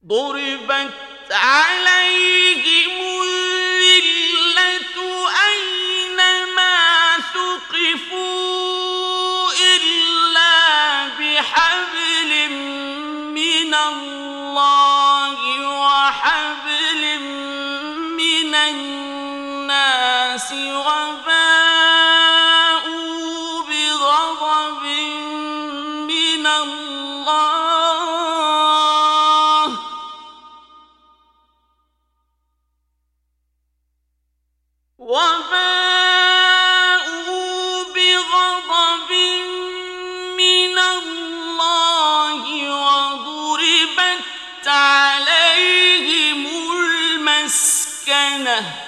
ضربت عليهم الذلة أينما ثقفوا إلا بحبل من الله وحبل من الناس وباءوا بغضب من الله وضربت عليهم المسكنة